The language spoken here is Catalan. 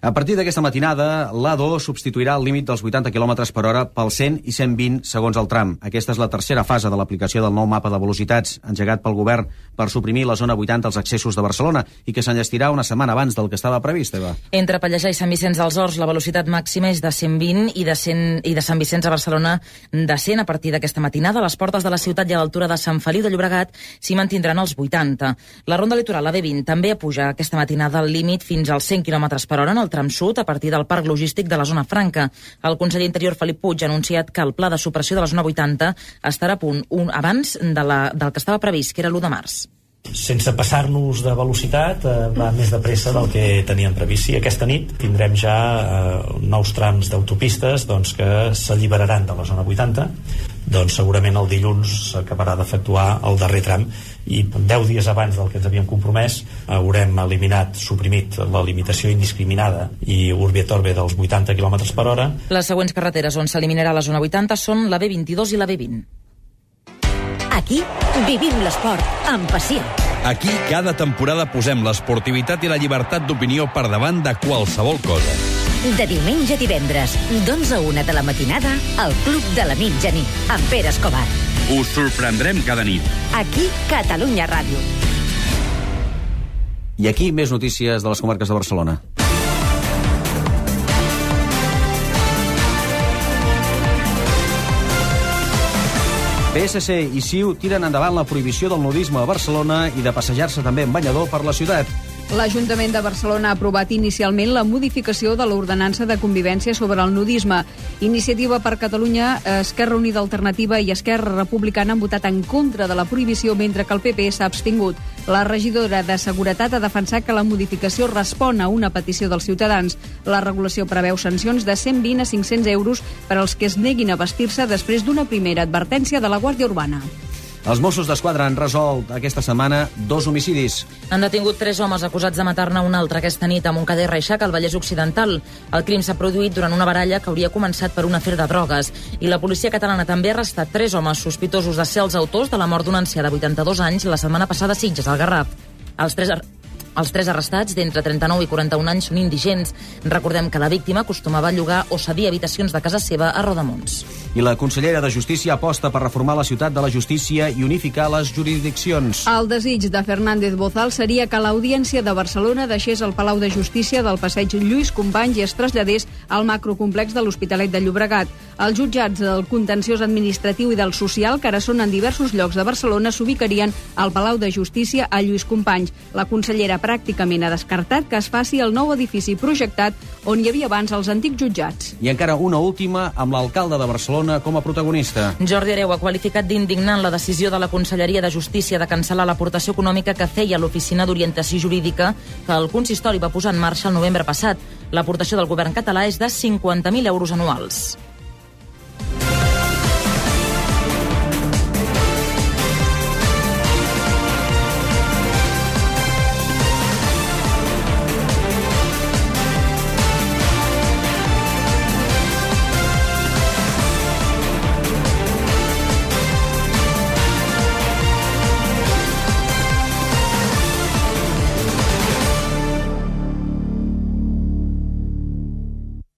A partir d'aquesta matinada, l'A2 substituirà el límit dels 80 km per hora pel 100 i 120 segons el tram. Aquesta és la tercera fase de l'aplicació del nou mapa de velocitats engegat pel govern per suprimir la zona 80 als accessos de Barcelona i que s'enllestirà una setmana abans del que estava previst, Eva. Entre Pallejà i Sant Vicenç dels Horts, la velocitat màxima és de 120 i de Sant Vicenç a Barcelona de 100 a partir d'aquesta matinada. A les portes de la ciutat i a l'altura de Sant Feliu de Llobregat s'hi mantindran els 80. La ronda litoral, la B20, també puja aquesta matinada al límit fins als 100 km per hora en el tram sud a partir del parc logístic de la zona franca. El conseller Interior, Felip Puig, ha anunciat que el pla de supressió de la zona 80 estarà a punt abans del que estava previst, que era l'1 de març. Sense passar-nos de velocitat, va més de pressa del que teníem previst. Sí, aquesta nit tindrem ja nous trams d'autopistes que s'alliberaran de la zona 80. Segurament el dilluns s'acabarà d'efectuar el darrer tram i 10 dies abans del que ens havíem compromès haurem suprimit la limitació indiscriminada i urbi et orbi dels 80 km per hora. Les següents carreteres on s'eliminarà la zona 80 són la B22 i la B20. Aquí vivim l'esport amb passió. Aquí cada temporada posem l'esportivitat i la llibertat d'opinió per davant de qualsevol cosa. De diumenge a divendres, d'11 a 1 de la matinada, al Club de la Mitjanit, amb Pere Escobar. Us sorprendrem cada nit. Aquí, Catalunya Ràdio. I aquí més notícies de les comarques de Barcelona. PSC i CiU tiren endavant la prohibició del nudisme a Barcelona i de passejar-se també en banyador per la ciutat. L'Ajuntament de Barcelona ha aprovat inicialment la modificació de l'ordenança de convivència sobre el nudisme. Iniciativa per Catalunya, Esquerra Unida Alternativa i Esquerra Republicana han votat en contra de la prohibició, mentre que el PP s'ha abstingut. La regidora de Seguretat ha defensat que la modificació respon a una petició dels ciutadans. La regulació preveu sancions de 120 a 500 euros per als que es neguin a vestir-se després d'una primera advertència de la Guàrdia Urbana. Els Mossos d'Esquadra han resolt aquesta setmana 2 homicidis. Han detingut 3 homes acusats de matar-ne un altre aquesta nit a Montcada i Reixac, al Vallès Occidental. El crim s'ha produït durant una baralla que hauria començat per un afer de drogues. I la policia catalana també ha arrestat 3 homes sospitosos de ser els autors de la mort d'un ancià de 82 anys la setmana passada a Sitges, al Garraf. Els 3 arrestats, d'entre 39 i 41 anys, són indigents. Recordem que la víctima acostumava a llogar o cedir habitacions de casa seva a Rodamons. I la consellera de Justícia aposta per reformar la ciutat de la justícia i unificar les jurisdiccions. El desig de Fernández Bozal seria que l'Audiència de Barcelona deixés el Palau de Justícia del passeig Lluís Companys i es traslladés al macrocomplex de l'Hospitalet de Llobregat. Els jutjats del contenciós administratiu i del social, que ara són en diversos llocs de Barcelona, s'ubicarien al Palau de Justícia a Lluís Companys. La consellera pràcticament ha descartat que es faci el nou edifici projectat on hi havia abans els antics jutjats. I encara una última, amb l'alcalde de Barcelona com a protagonista. Jordi Hereu ha qualificat d'indignant la decisió de la Conselleria de Justícia de cancel·lar l'aportació econòmica que feia l'Oficina d'Orientació Jurídica que el consistori va posar en marxa el novembre passat. L'aportació del govern català és de 50.000 euros anuals.